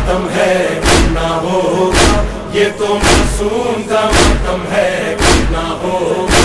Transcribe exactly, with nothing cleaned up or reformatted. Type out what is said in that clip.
मातम है करना होगा, ये तो मासूम का मातम है करना होगा।